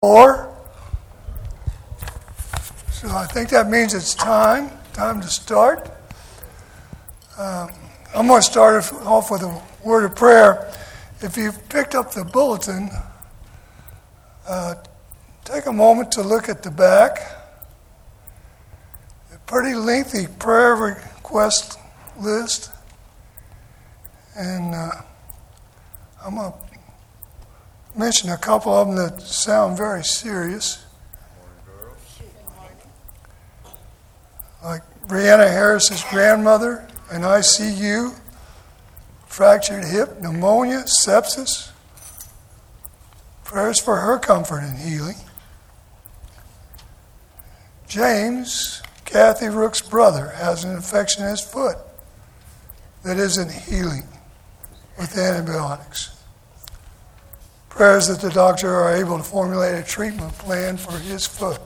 Or, so I think that means it's time to start. I'm going to start off with a word of prayer. If you've picked up the bulletin, take a moment to look at the back. A pretty lengthy prayer request list. And I'm going to mention a couple of them that sound very serious. Like Brianna Harris's grandmother in ICU, fractured hip, pneumonia, sepsis. Prayers for her comfort and healing. James, Kathy Rook's brother, has an infection in his foot that isn't healing with antibiotics. Prayers that the doctor are able to formulate a treatment plan for his foot.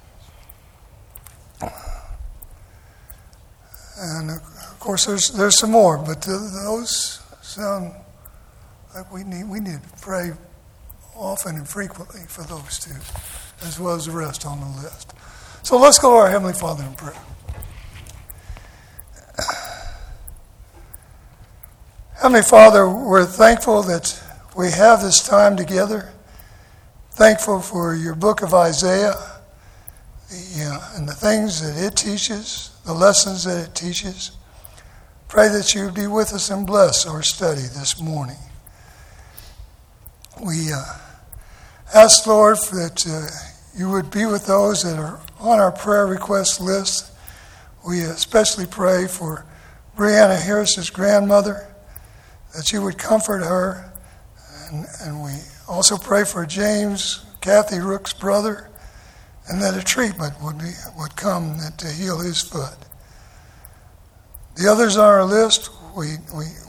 And of course, there's some more, but those sound like we need to pray often and frequently for those two, as well as the rest on the list. So let's go to our Heavenly Father in prayer. Heavenly Father, we're thankful that we have this time together. Thankful for your book of Isaiah and the things that it teaches, the lessons that it teaches. Pray that you be with us and bless our study this morning. We ask, Lord, that you would be with those that are on our prayer request list. We especially pray for Brianna Harris's grandmother, that you would comfort her. And we also pray for James, Kathy Rook's brother, and that a treatment would come to heal his foot. The others on our list, we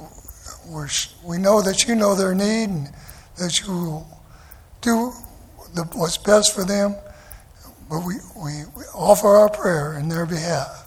know that you know their need and that you will do what's best for them, but we offer our prayer in their behalf.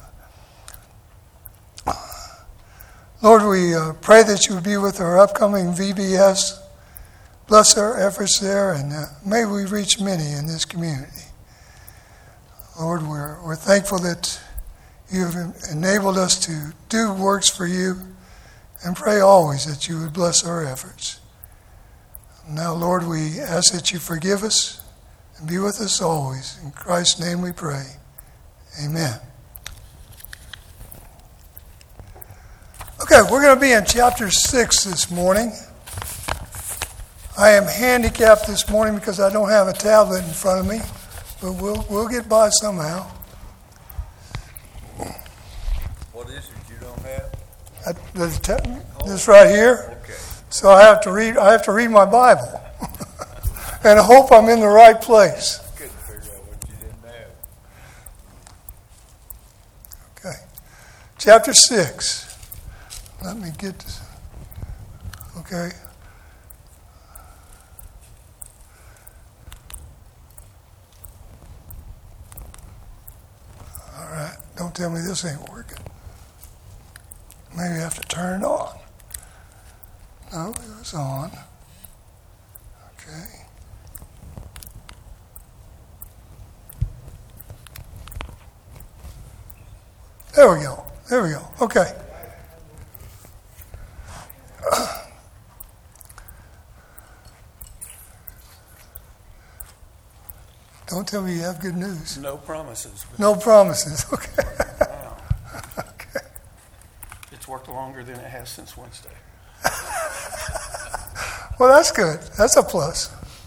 Lord, we pray that you would be with our upcoming VBS. Bless our efforts there, and may we reach many in this community. Lord, we're thankful that you have enabled us to do works for you, and pray always that you would bless our efforts. Now, Lord, we ask that you forgive us and be with us always. In Christ's name we pray. Amen. Okay, we're going to be in chapter 6 this morning. I am handicapped this morning because I don't have a tablet in front of me, but we'll get by somehow. What is it you don't have? This right here. Okay. So I have to read my Bible and I hope I'm in the right place. Couldn't figure out what you didn't have. Okay. Chapter 6. Let me get this. Okay. All right. Don't tell me this ain't working. Maybe I have to turn it on. No, it was on. Okay. There we go. Okay. Don't tell me you have good news. No promises. No promises. Okay. Wow. Okay. It's worked longer than it has since Wednesday. Well, that's good. That's a plus.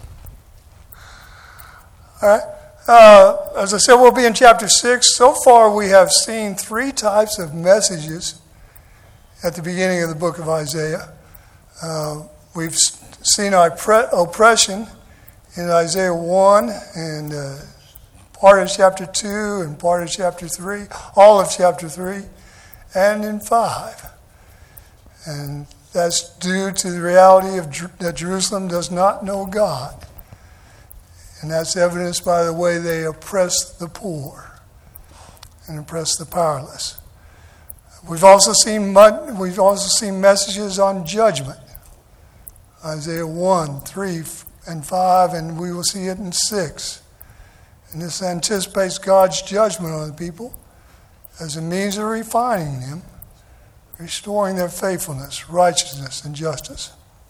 All right. As I said, we'll be in chapter 6. So far, we have seen 3 types of messages at the beginning of the book of Isaiah. We've seen oppression in Isaiah 1 and part of chapter 2 and part of chapter 3, all of chapter 3, and in 5. And that's due to the reality that Jerusalem does not know God. And that's evidenced by the way they oppress the poor and oppress the powerless. We've also seen messages on judgment. Isaiah 1, 3, and 5, and we will see it in 6. And this anticipates God's judgment on the people as a means of refining them, restoring their faithfulness, righteousness, and justice.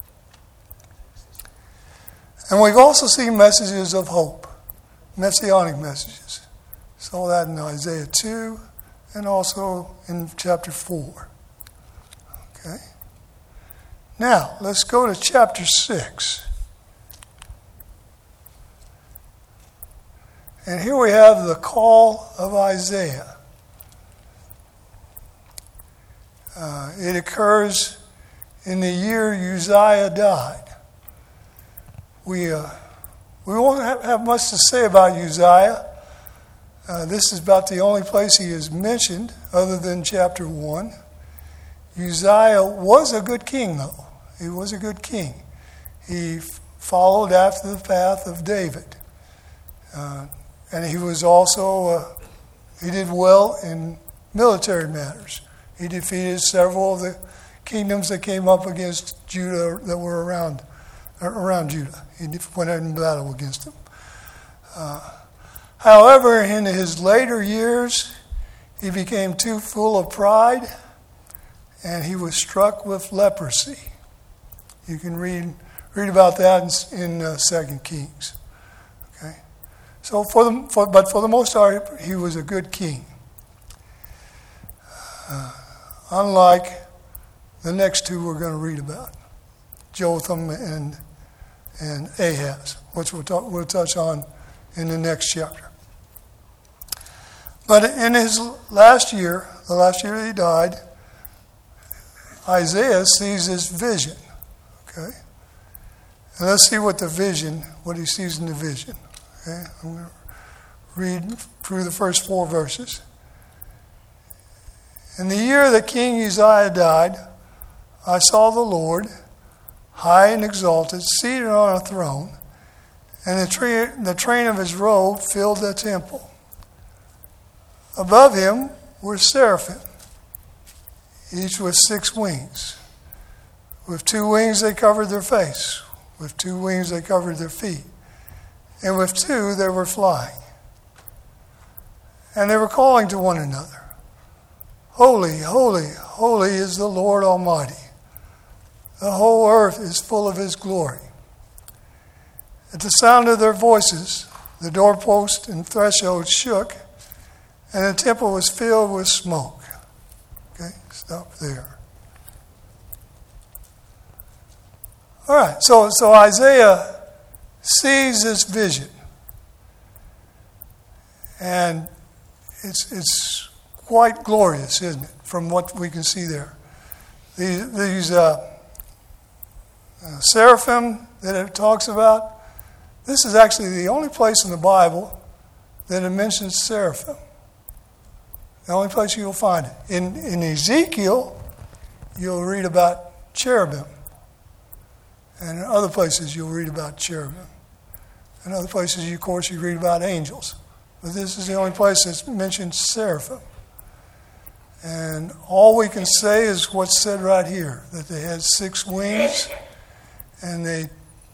And we've also seen messages of hope, messianic messages. Saw that in Isaiah 2 and also in chapter 4. Okay. Now, let's go to chapter 6. And here we have the call of Isaiah. It occurs in the year Uzziah died. We won't have much to say about Uzziah. This is about the only place he is mentioned other than chapter 1. Uzziah was a good king, though. He was a good king. He followed after the path of David. And he was also, he did well in military matters. He defeated several of the kingdoms that came up against Judah that were around Judah. He went in battle against them. However, in his later years, he became too full of pride, and he was struck with leprosy. You can read about that in 2 Kings. Okay, so for the most part, he was a good king. Unlike the next two we're going to read about, Jotham and Ahaz, which we'll touch on in the next chapter. But in his last year, the last year he died, Isaiah sees this vision. Okay, and let's see what he sees in the vision. Okay, I'm going to read through the first 4 verses. In the year that King Uzziah died, I saw the Lord, high and exalted, seated on a throne, and the train of his robe filled the temple. Above him were seraphim, each with 6 wings. With 2 wings they covered their face, with 2 wings they covered their feet, and with 2 they were flying. And they were calling to one another, Holy, holy, holy is the Lord Almighty. The whole earth is full of his glory. At the sound of their voices, the doorpost and threshold shook, and the temple was filled with smoke. Okay, stop there. All right, so Isaiah sees this vision, and it's quite glorious, isn't it, from what we can see there. These seraphim that it talks about, this is actually the only place in the Bible that it mentions seraphim. The only place you'll find it. In Ezekiel, you'll read about cherubim. And in other places, you'll read about cherubim. In other places, of course, you read about angels. But this is the only place that's mentioned seraphim. And all we can say is what's said right here, that they had 6 wings, and they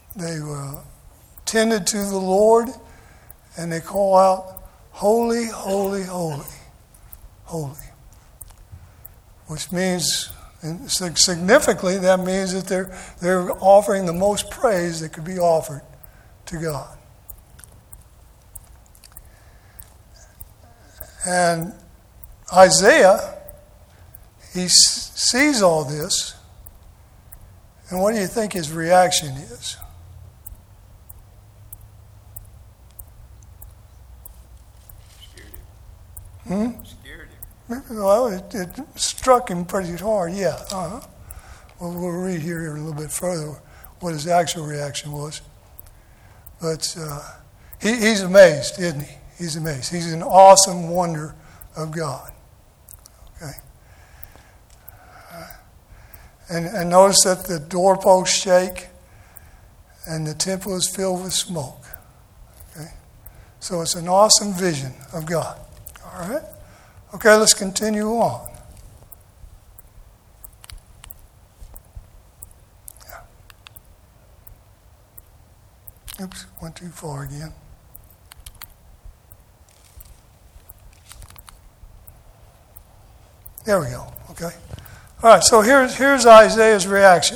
tended to the Lord, and they call out, Holy, holy, holy, holy. Which means, and significantly, that means that they're offering the most praise that could be offered to God. And Isaiah, he sees all this, and what do you think his reaction is? Scared him. Well, it struck him pretty hard, yeah. Well, we'll read here a little bit further what his actual reaction was. But he's amazed, isn't he? He's amazed. He's an awesome wonder of God. Okay. And notice that the doorposts shake and the temple is filled with smoke. Okay. So it's an awesome vision of God. All right? Okay, let's continue on. Went too far again. There we go. Okay. All right, so here's Isaiah's reaction.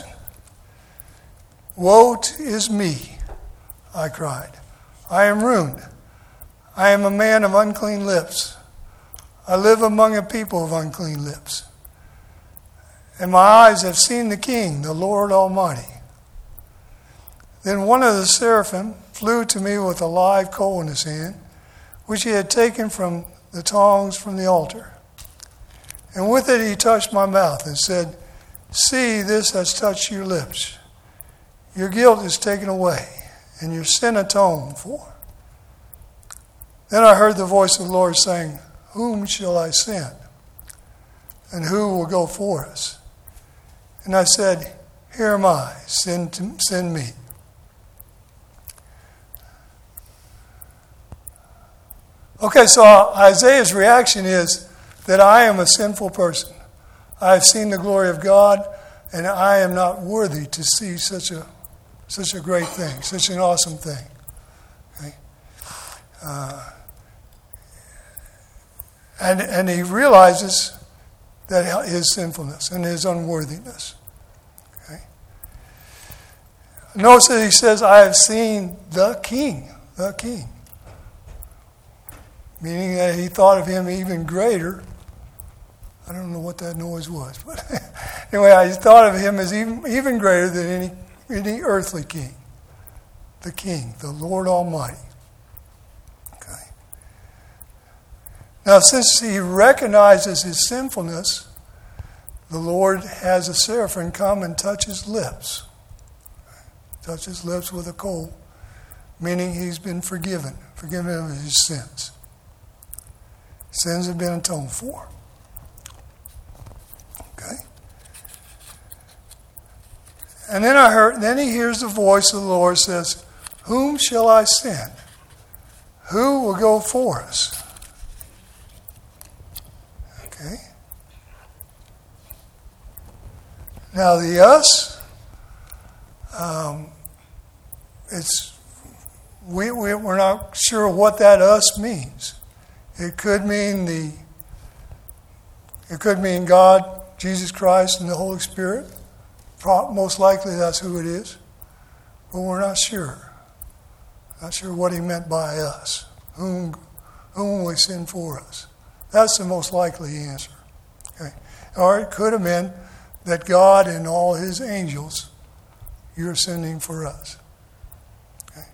Woe is me, I cried. I am ruined. I am a man of unclean lips. I live among a people of unclean lips. And my eyes have seen the King, the Lord Almighty. Then one of the seraphim flew to me with a live coal in his hand, which he had taken from the tongs from the altar. And with it he touched my mouth and said, "See, this has touched your lips. Your guilt is taken away, and your sin atoned for." Then I heard the voice of the Lord saying, "Whom shall I send? And who will go for us?" And I said, "Here am I, send me." Okay, so Isaiah's reaction is that I am a sinful person. I have seen the glory of God, and I am not worthy to see such a great thing, such an awesome thing. Okay? And he realizes that his sinfulness and his unworthiness. Okay? Notice that he says, "I have seen the King," meaning that he thought of him even greater. I don't know what that noise was, but anyway, I thought of him as even greater than any earthly king. The King, the Lord Almighty. Okay. Now, since he recognizes his sinfulness, the Lord has a seraphim come and touch his lips. Touch his lips with a coal, meaning he's been forgiven of his sins. Sins have been atoned for. Okay? And then he hears the voice of the Lord says, "Whom shall I send? Who will go for us?" Okay? Now the us, we're not sure what that us means. It could mean God, Jesus Christ, and the Holy Spirit. Most likely that's who it is. But we're not sure. Not sure what he meant by us. Whom will he send for us? That's the most likely answer. Okay. Or it could have been that God and all his angels, you're sending for us. Okay.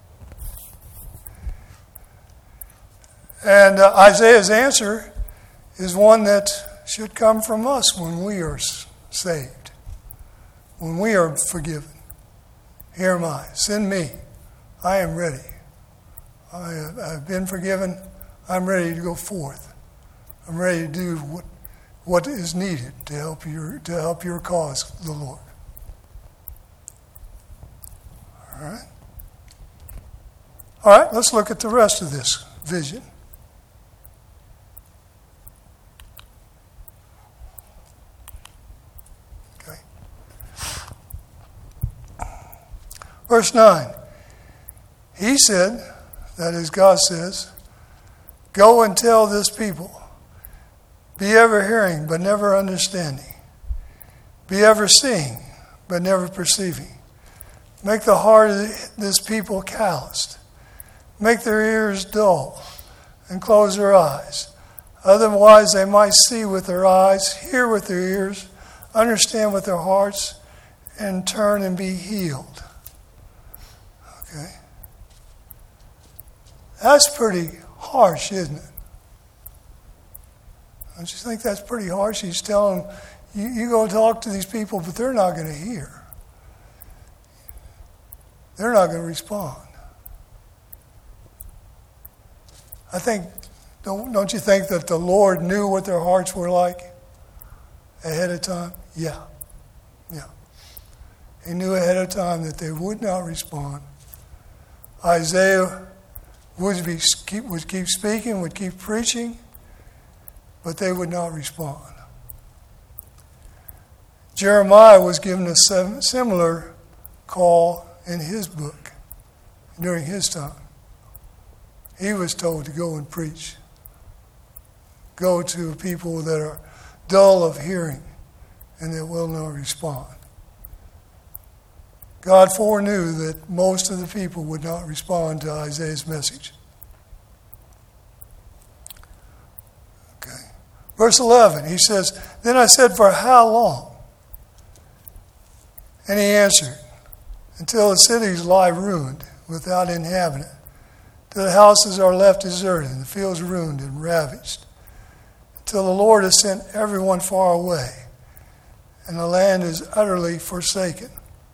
And Isaiah's answer is one that should come from us when we are saved, when we are forgiven. "Here am I, send me. I am ready. I have been forgiven. I'm ready to go forth. I'm ready to do what is needed to help your cause, the Lord." All right. All right, let's look at the rest of this vision. Okay. Verse 9. He said, that is, God says, "Go and tell this people, be ever hearing, but never understanding. Be ever seeing, but never perceiving. Make the heart of this people calloused. Make their ears dull, and close their eyes. Otherwise they might see with their eyes, hear with their ears, understand with their hearts, and turn and be healed." Okay. That's pretty harsh, isn't it? Don't you think that's pretty harsh? He's telling them, you go talk to these people, but they're not going to hear. They're not going to respond. I think, don't you think that the Lord knew what their hearts were like ahead of time? Yeah. He knew ahead of time that they would not respond. Isaiah would keep speaking, would keep preaching, but they would not respond. Jeremiah was given a similar call in his book, during his time. He was told to go and preach. Go to people that are dull of hearing and that will not respond. God foreknew that most of the people would not respond to Isaiah's message. Okay. Verse 11, he says, "Then I said, for how long? And he answered, until the cities lie ruined, without inhabitant, till the houses are left deserted, and the fields ruined and ravaged, till the Lord has sent everyone far away, and the land is utterly forsaken.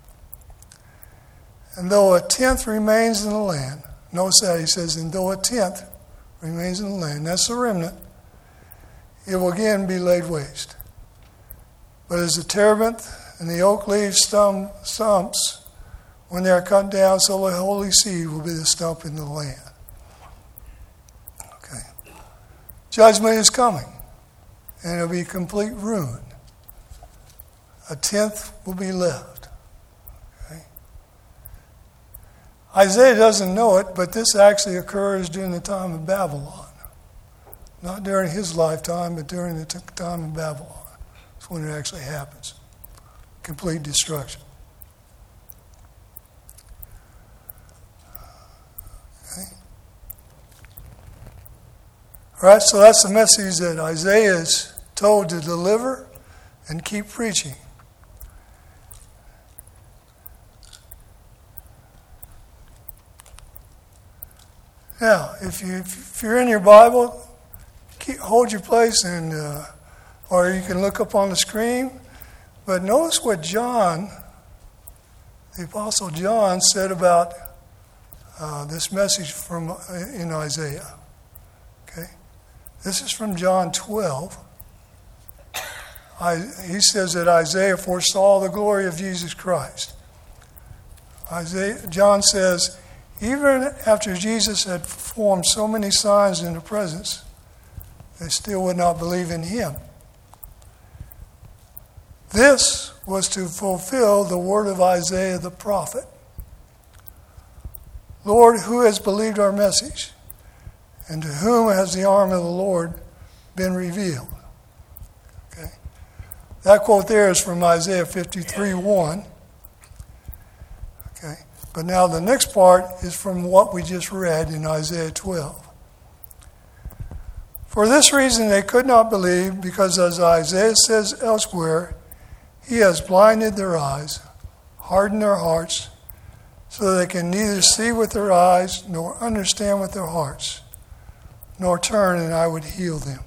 And though a tenth remains in the land," notice that he says, "and though a tenth remains in the land," that's the remnant, "it will again be laid waste. But as the terebinth and the oak leaf stumps, when they are cut down, so the holy seed will be the stump in the land." Okay. Judgment is coming, and it will be complete ruin. A tenth will be left. Isaiah doesn't know it, but this actually occurs during the time of Babylon. Not during his lifetime, but during the time of Babylon. That's when it actually happens. Complete destruction. Okay. All right, so that's the message that Isaiah is told to deliver and keep preaching. Now, if you're in your Bible, hold your place, and or you can look up on the screen. But notice what John, the Apostle John, said about this message in Isaiah. Okay, this is from John 12. He says that Isaiah foresaw the glory of Jesus Christ. John says, even after Jesus had performed so many signs in the presence, they still would not believe in him. This was to fulfill the word of Isaiah the prophet. "Lord, who has believed our message? And to whom has the arm of the Lord been revealed?" Okay. That quote there is from Isaiah 53:1. Okay. But now the next part is from what we just read in Isaiah 12. "For this reason they could not believe, because as Isaiah says elsewhere, he has blinded their eyes, hardened their hearts, so that they can neither see with their eyes nor understand with their hearts, nor turn and I would heal them."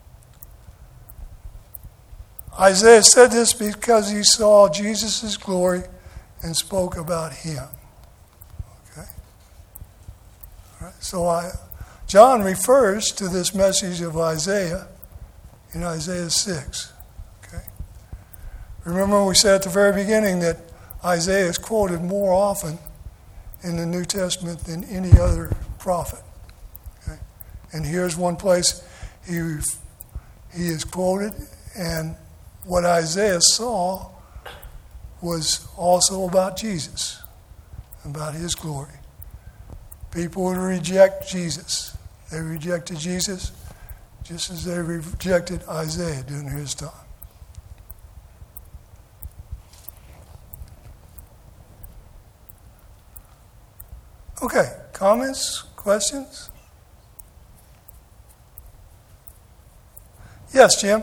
Isaiah said this because he saw Jesus' glory and spoke about him. Okay? All right. So John refers to this message of Isaiah in Isaiah 6. Okay? Remember we said at the very beginning that Isaiah is quoted more often in the New Testament than any other prophet. Okay? And here's one place he is quoted, and what Isaiah saw was also about Jesus, about his glory. People would reject Jesus. They rejected Jesus just as they rejected Isaiah during his time. Okay, comments, questions? Yes, Jim?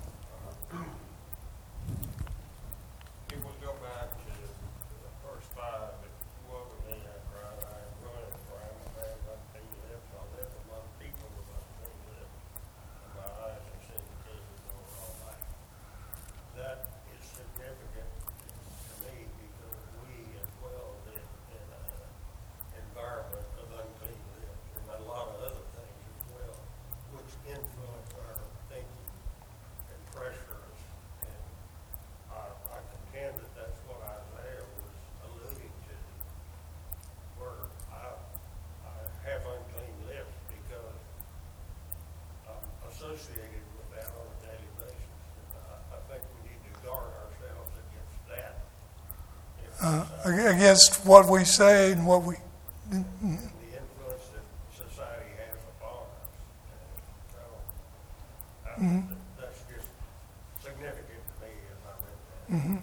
Associated with that on a daily basis. I think we need to guard ourselves against that. Against what we say and what we That's just significant to me as I read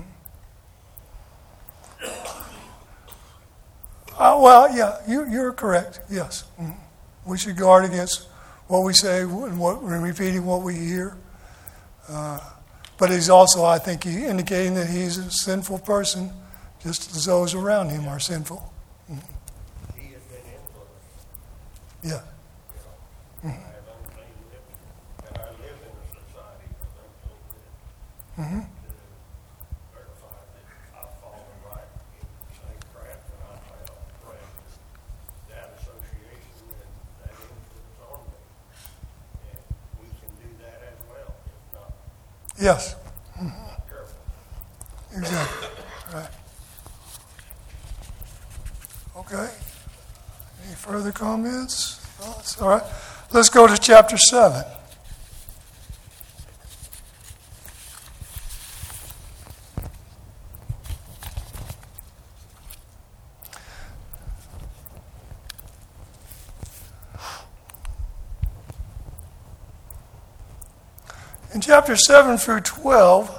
that. Well, yeah, you're correct. Yes, we should guard against what we say and repeating what we hear. But he's also, I think, indicating that he's a sinful person, just as those around him are sinful. He has been influenced. Yeah. I have unclean lips, and I live in a society with unclean lips. Mm-hmm. To verify that I've fallen right in the same trap that I fell prey to that association and that influence on me. And we can do that as well, if not Yes. careful. Exactly. Right. Okay. Any further comments? Thoughts? All right. Let's go to chapter 7. In chapter 7 through 12,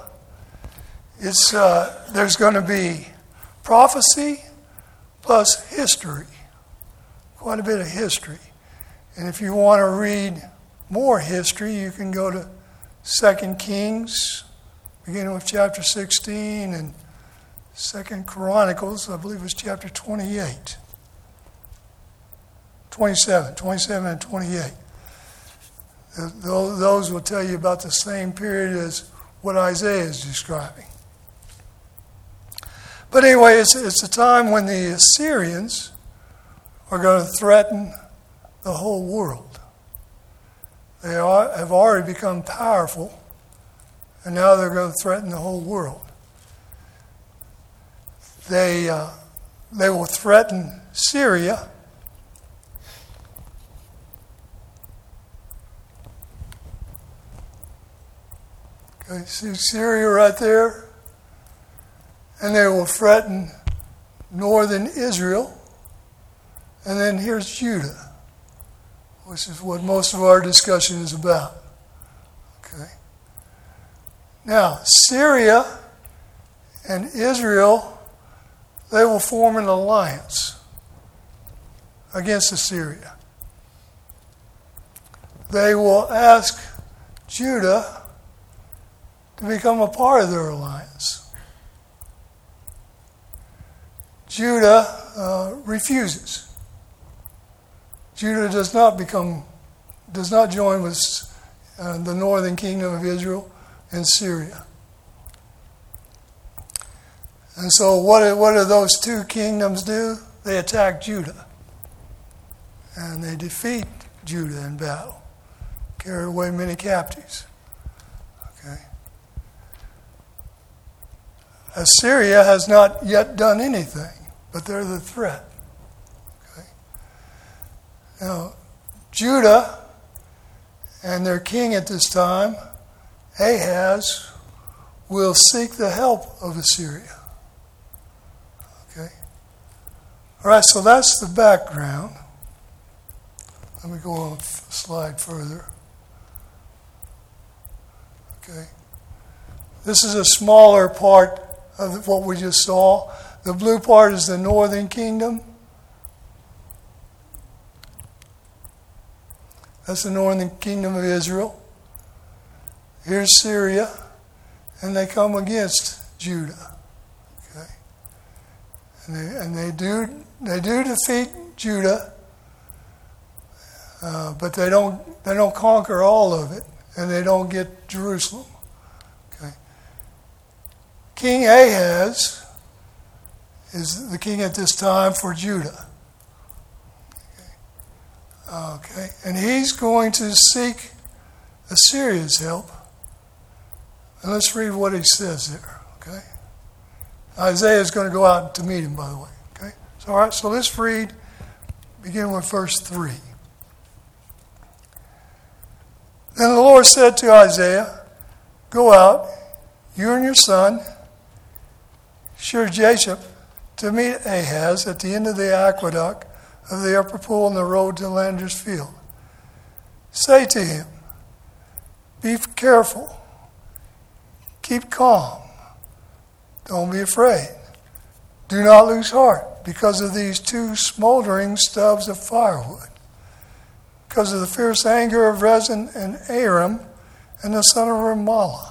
there's going to be prophecy plus history, quite a bit of history. And if you want to read more history, you can go to 2 Kings, beginning with chapter 16, and 2 Chronicles, I believe it was chapter 27 and 28. Those will tell you about the same period as what Isaiah is describing. But anyway, it's a time when the Assyrians are going to threaten the whole world. They have already become powerful, and now they're going to threaten the whole world. They will threaten Syria. Okay, see Syria right there? And they will threaten northern Israel. And then here's Judah, which is what most of our discussion is about. Okay. Now, Syria and Israel, they will form an alliance against Assyria. They will ask Judah to become a part of their alliance. Judah refuses. Judah does not join with the northern kingdom of Israel and Syria. And so what do those two kingdoms do? They attack Judah. And they defeat Judah in battle. Carry away many captives. Okay. Assyria has not yet done anything, but they're the threat. Okay. Now, Judah and their king at this time, Ahaz, will seek the help of Assyria. Okay. All right, so that's the background. Let me go on a slide further. Okay. This is a smaller part of what we just saw. The blue part is the northern kingdom. That's the northern kingdom of Israel. Here's Syria, and they come against Judah. Okay, and they do defeat Judah, but they don't conquer all of it, and they don't get Jerusalem. Okay, King Ahaz is the king at this time for Judah. Okay, and he's going to seek Assyria's help. And let's read what he says there. Okay, Isaiah is going to go out to meet him, by the way. Okay, so all right. So let's read. Begin with verse 3. Then the Lord said to Isaiah, "Go out, you and your son, Shear-Jashub, to meet Ahaz at the end of the aqueduct of the upper pool on the road to Lander's field. Say to him, Be careful. Keep calm. Don't be afraid. Do not lose heart because of these two smoldering stubs of firewood, because of the fierce anger of Rezin and Aram and the son of Remaliah.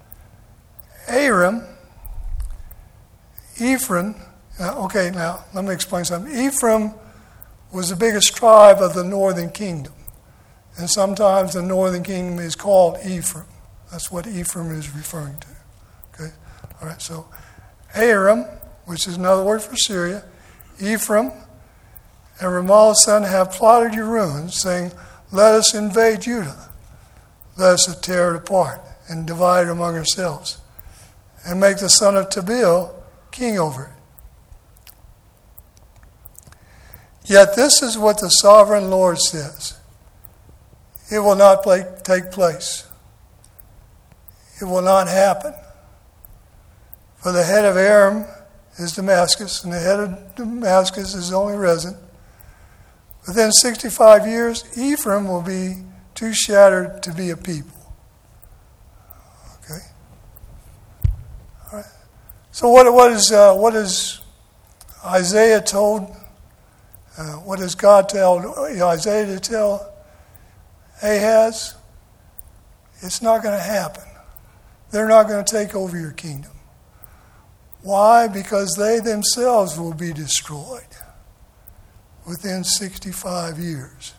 Ephraim, okay, now let me explain something. Ephraim was the biggest tribe of the northern kingdom. And sometimes the northern kingdom is called Ephraim. That's what Ephraim is referring to. Okay? All right, so Aram, which is another word for Syria, Ephraim, and Remaliah's son have plotted your ruins, saying, let us invade Judah. Let us tear it apart and divide it among ourselves, and make the son of Tabeel king over it. Yet this is what the sovereign Lord says. It will not take place. It will not happen. For the head of Aram is Damascus, and the head of Damascus is only Rezin. Within 65 years, Ephraim will be too shattered to be a people. Okay? All right. So what is Isaiah told? What does God tell Isaiah to tell Ahaz? It's not going to happen. They're not going to take over your kingdom. Why? Because they themselves will be destroyed within 65 years.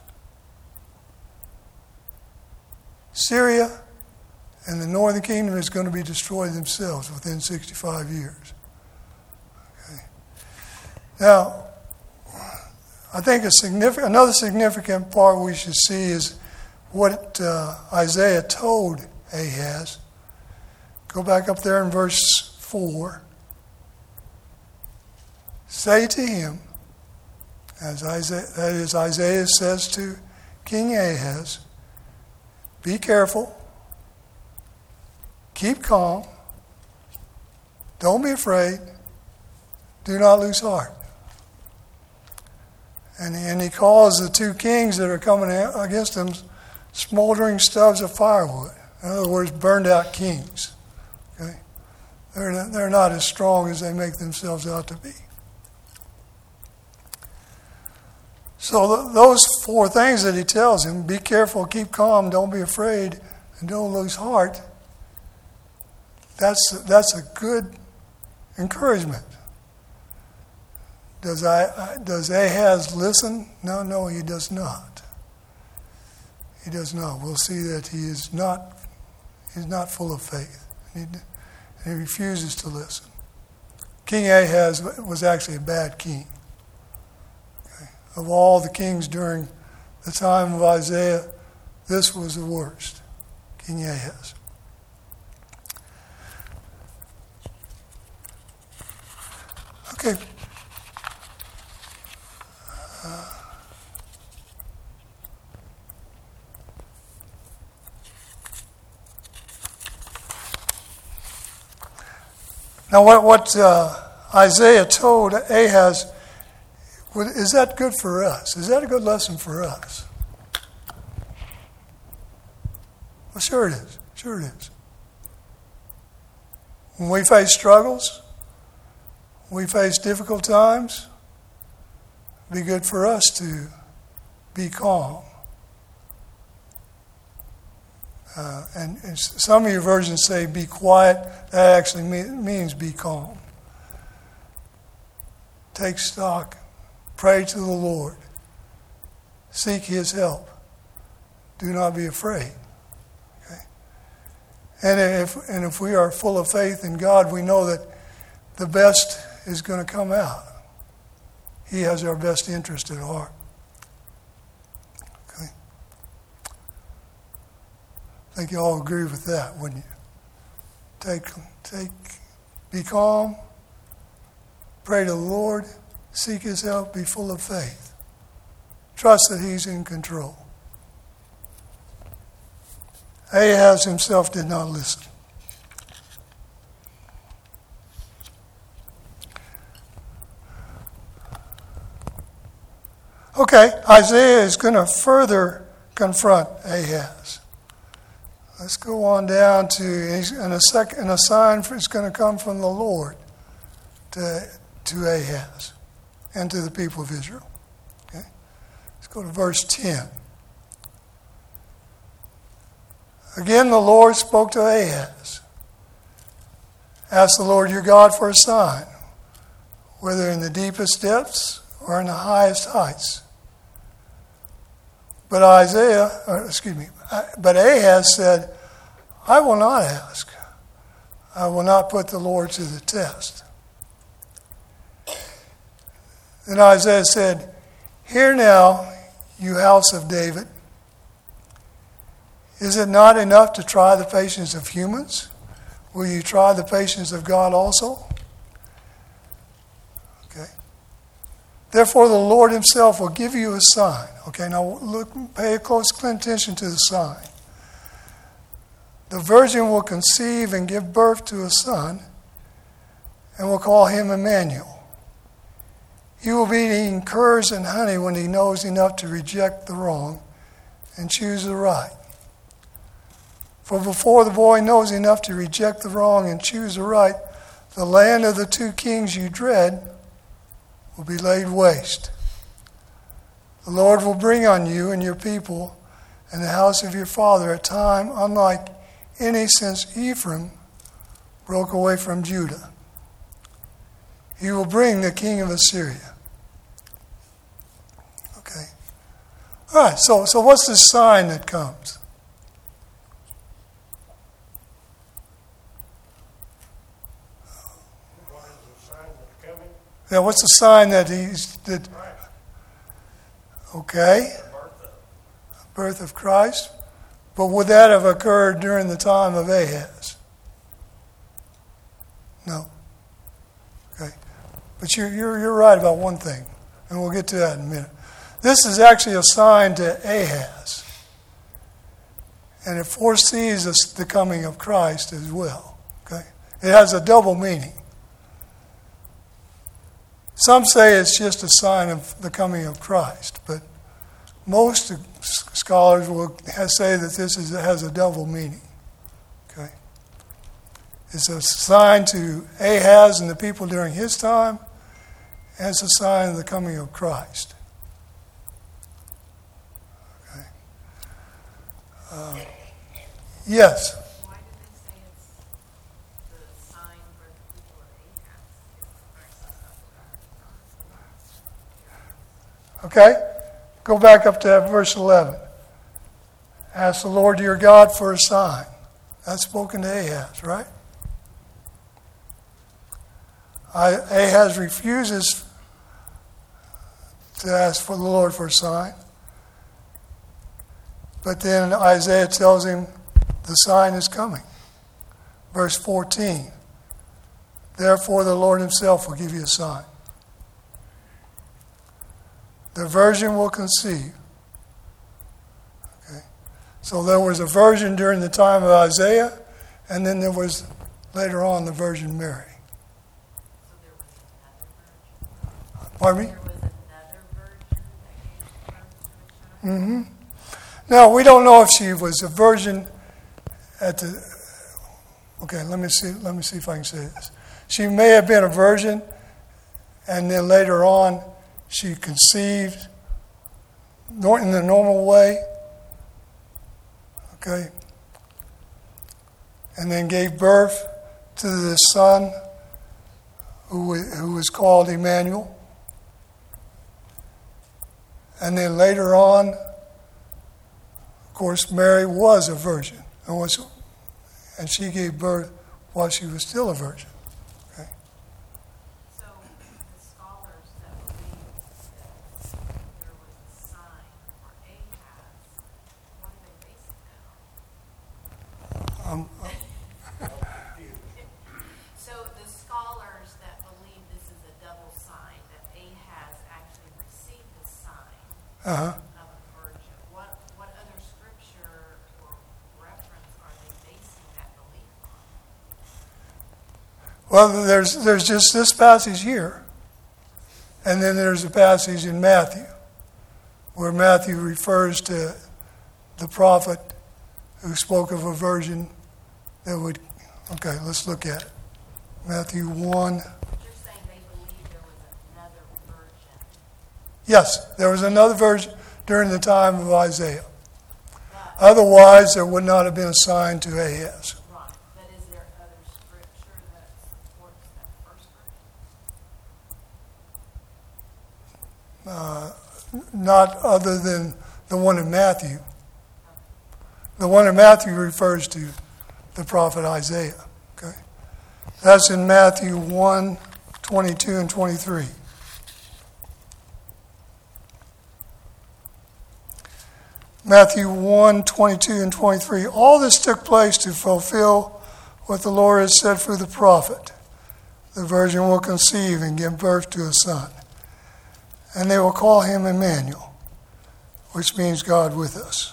Syria and the northern kingdom is going to be destroyed themselves within 65 years. Okay. Now, I think another significant part we should see is what Isaiah told Ahaz. Go back up there in verse 4. Say to him, Isaiah says to King Ahaz, be careful, keep calm, don't be afraid, do not lose heart. And he calls the two kings that are coming against him smoldering stubs of firewood. In other words, burned out kings. Okay? They're not as strong as they make themselves out to be. So those four things that he tells him, be careful, keep calm, don't be afraid, and don't lose heart, that's a good encouragement. Does Ahaz listen? No, he does not. He does not. We'll see that he's not full of faith. And he refuses to listen. King Ahaz was actually a bad king. Okay. Of all the kings during the time of Isaiah, this was the worst. King Ahaz. Okay. Now, what Isaiah told Ahaz, is that good for us? Is that a good lesson for us? Well, sure it is. Sure it is. When we face struggles, we face difficult times, it'd be good for us to be calm. And some of your versions say be quiet. That actually means be calm. Take stock. Pray to the Lord. Seek His help. Do not be afraid. Okay? And if we are full of faith in God, we know that the best is going to come out. He has our best interest at heart. Okay? I think you all agree with that, wouldn't you? Be calm, pray to the Lord, seek His help, be full of faith. Trust that He's in control. Ahaz himself did not listen. Okay, Isaiah is going to further confront Ahaz. Let's go on down to, and a sign is going to come from the Lord to Ahaz and to the people of Israel. Okay? Let's go to verse 10. Again, the Lord spoke to Ahaz. Ask the Lord your God for a sign, whether in the deepest depths or in the highest heights. But Ahaz said, I will not ask. I will not put the Lord to the test. Then Isaiah said, Hear now, you house of David. Is it not enough to try the patience of humans? Will you try the patience of God also? Okay. Therefore, the Lord himself will give you a sign. Okay, now look, pay close attention to the sign. The virgin will conceive and give birth to a son, and will call him Emmanuel. He will be eating curds and honey when he knows enough to reject the wrong and choose the right. For before the boy knows enough to reject the wrong and choose the right, the land of the two kings you dread will be laid waste. The Lord will bring on you and your people and the house of your father a time unlike any since Ephraim broke away from Judah. He will bring the king of Assyria. Okay. All right, so what's the sign that comes? Yeah, what's the sign that okay, birth of Christ. But would that have occurred during the time of Ahaz? No. Okay, but you're right about one thing, and we'll get to that in a minute. This is actually a sign to Ahaz, and it foresees the coming of Christ as well. Okay, it has a double meaning. Some say it's just a sign of the coming of Christ, but most scholars will say that this has a double meaning. Okay, it's a sign to Ahaz and the people during his time, and it's a sign of the coming of Christ. Okay. Yes. Why did they say it's the sign for the people of Ahaz if Christ is up there? Okay, go back up to verse 11. Ask the Lord your God for a sign. That's spoken to Ahaz, right? Ahaz refuses to ask for the Lord for a sign. But then Isaiah tells him the sign is coming. Verse 14. Therefore the Lord himself will give you a sign. The virgin will conceive. Okay. So there was a virgin during the time of Isaiah, and then there was later on the Virgin Mary. So there was another virgin? Pardon me? There was another virgin that gave birth to a child? Mm-hmm. Now, we don't know if she was a virgin at the... Okay, let me see if I can say this. She may have been a virgin, and then later on she conceived in the normal way. Okay? And then gave birth to the son who was called Emmanuel. And then later on, of course, Mary was a virgin, and she gave birth while she was still a virgin. Okay? So the scholars that believe that there was a sign for Ahaz, what are they basing that on? So the scholars that believe this is a double sign, that Ahaz actually received the sign Uh-huh. of a virgin, what other scripture or reference are they basing that belief on? Well, there's just this passage here, and then there's a passage in Matthew, where Matthew refers to the prophet who spoke of a virgin that would. Okay, let's look at it. Matthew 1. You're saying they believe there was another virgin. Yes, there was another virgin during the time of Isaiah. Otherwise, there would not have been a sign to Ahaz. Right. But is there other scripture that supports that first verse? Not other than the one in Matthew. The one in Matthew refers to the prophet Isaiah. Okay, that's in Matthew 1, 22 and 23. Matthew 1, 22 and 23. All this took place to fulfill what the Lord has said through the prophet. The virgin will conceive and give birth to a son, and they will call him Emmanuel, which means God with us.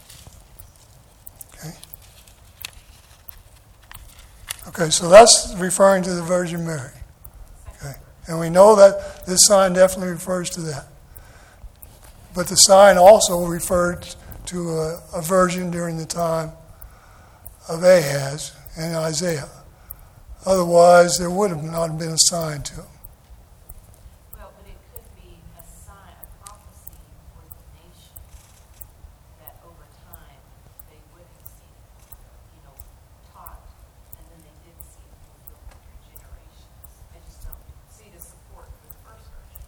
Okay, so that's referring to the Virgin Mary. Okay, and we know that this sign definitely refers to that. But the sign also referred to a virgin during the time of Ahaz and Isaiah. Otherwise, there would have not been a sign to him. Well, but it could be a sign, a prophecy for the nation that over time they would have seen, taught, and then they did see it fulfilled through generations. I just don't see the support for the first version.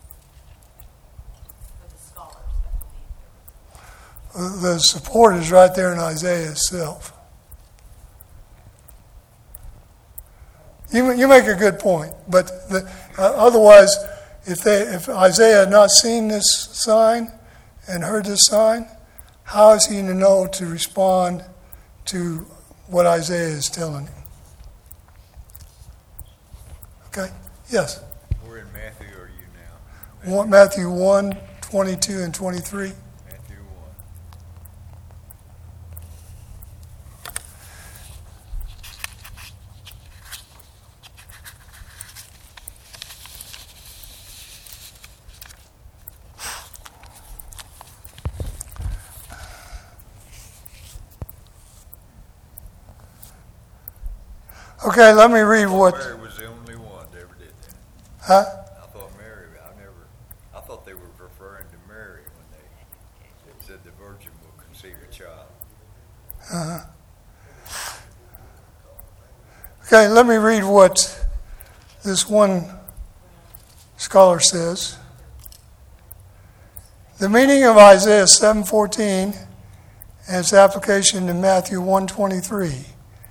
For the scholars that believe there was. The support is right there in Isaiah itself. You make a good point, but otherwise, if Isaiah had not seen this sign and heard this sign, how is he to know to respond to what Isaiah is telling him? Okay? Yes? Where in Matthew are you now? Matthew 1, 22 and 23. Matthew 1. Okay, let me read what. Mary was the only one that ever did that. Huh? I thought they were referring to Mary when they said the virgin will conceive a child. Okay, let me read what this one scholar says. The meaning of Isaiah 7:14 and its application to Matthew 1:23.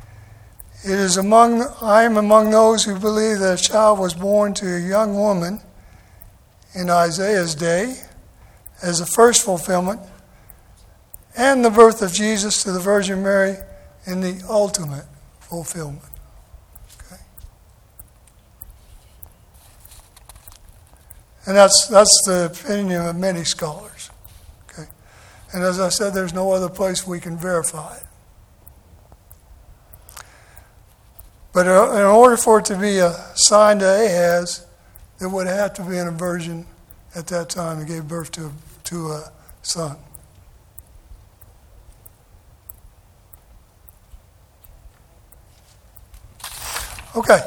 I am among those who believe that a child was born to a young woman in Isaiah's day as the first fulfillment, and the birth of Jesus to the Virgin Mary in the ultimate fulfillment. Okay? And that's the opinion of many scholars. Okay? And as I said, there's no other place we can verify it. But in order for it to be a sign to Ahaz, there would have to be a virgin at that time that gave birth to a son. Okay.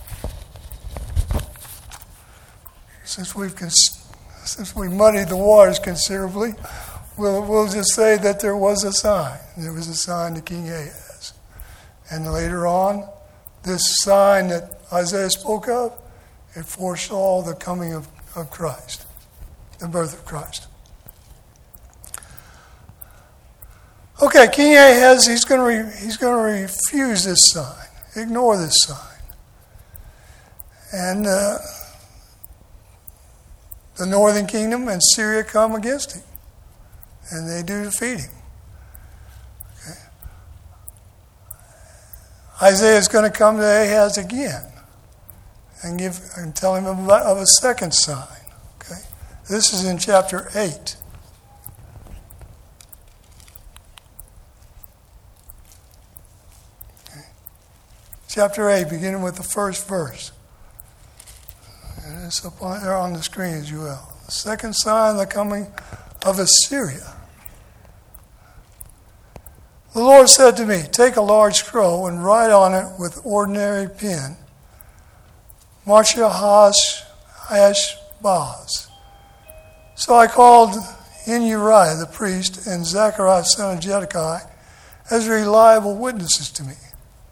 Since we muddied the waters considerably, we'll just say that there was a sign. There was a sign to King Ahaz. And later on, this sign that Isaiah spoke of, it foresaw the coming of Christ, the birth of Christ. Okay, King Ahaz, he's going to refuse this sign, ignore this sign. And the northern kingdom and Syria come against him, and they do defeat him. Isaiah is going to come to Ahaz again and tell him of a second sign. Okay, this is in chapter 8. Okay. Chapter 8, beginning with the first verse. And it's up there on the screen as well. The second sign, the coming of Assyria. The Lord said to me, take a large scroll and write on it with ordinary pen, Marshahashbaz. So I called in Uriah the priest and Zechariah son of Jeberechiah as reliable witnesses to me.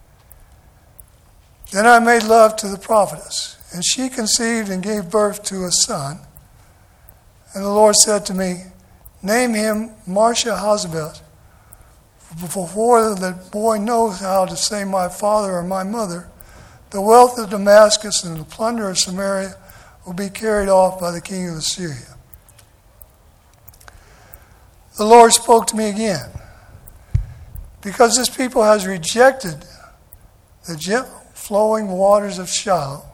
Then I made love to the prophetess, and she conceived and gave birth to a son. And the Lord said to me, name him Marshahazbaz. Before the boy knows how to say my father or my mother, the wealth of Damascus and the plunder of Samaria will be carried off by the king of Assyria. The Lord spoke to me again. Because this people has rejected the gentle flowing waters of Shiloh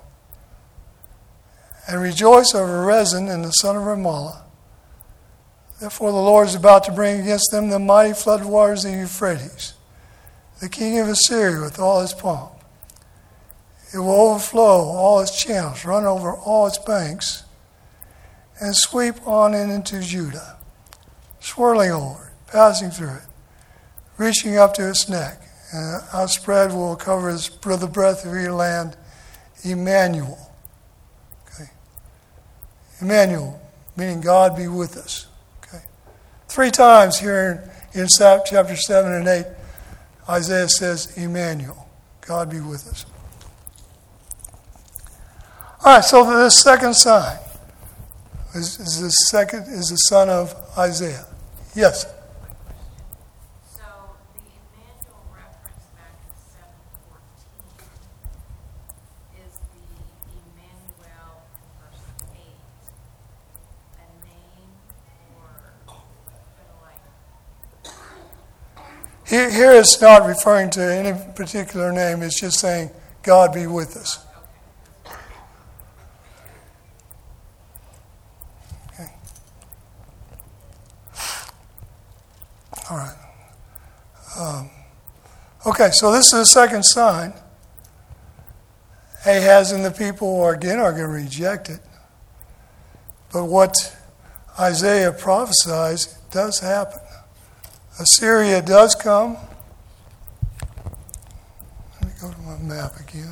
and rejoice over Rezin and the son of Remaliah, therefore the Lord is about to bring against them the mighty flood waters of the Euphrates, the king of Assyria with all his pomp. It will overflow all its channels, run over all its banks, and sweep on into Judah, swirling over it, passing through it, reaching up to its neck, and outspread will cover the breadth of your land, Emmanuel. Okay. Emmanuel, meaning God be with us. Okay. 3 times here in chapter 7 and 8, Isaiah says, Emmanuel, God be with us. All right, so this second sign is the son of Isaiah. Yes. So the Emmanuel reference back in 7:14 is the Emmanuel in verse 8 a name or kind of like? Here it's not referring to any particular name. It's just saying, God be with us. Okay. All right. Okay, so this is the second sign. Ahaz and the people are going to reject it. But what Isaiah prophesies does happen. Assyria does come. Let me go to my map again.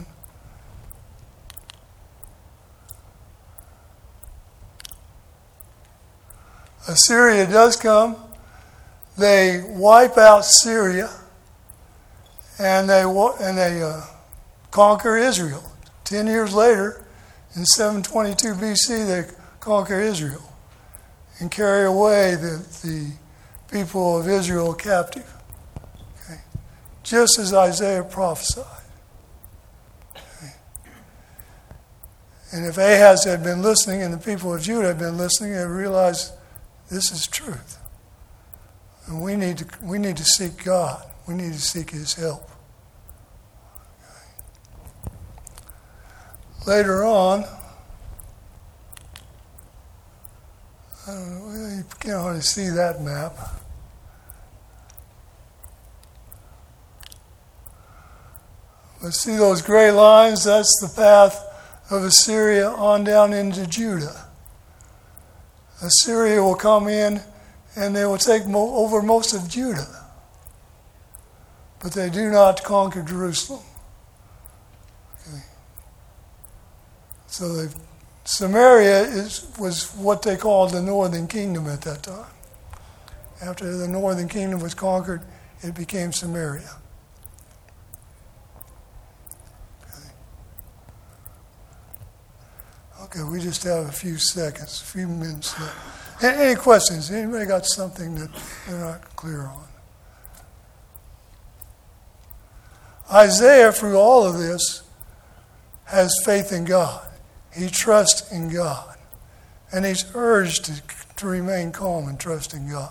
Assyria does come. They wipe out Syria, and they conquer Israel. 10 years later, in 722 BC, they conquer Israel and carry away the people of Israel captive. Okay. Just as Isaiah prophesied. Okay. And if Ahaz had been listening and the people of Judah had been listening, they realized this is truth. And we need to seek God. We need to seek His help. Later on, I don't know, you can't hardly see that map. But see those gray lines? That's the path of Assyria on down into Judah. Assyria will come in and they will take over most of Judah. But they do not conquer Jerusalem. Okay. So Samaria was what they called the northern kingdom at that time. After the northern kingdom was conquered, it became Samaria. Okay, we just have a few seconds, a few minutes left. Any questions? Anybody got something that they're not clear on? Isaiah, through all of this, has faith in God. He trusts in God. And he's urged to remain calm and trust in God.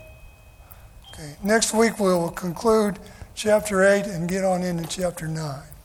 Okay. Next week we will conclude chapter 8 and get on into chapter 9.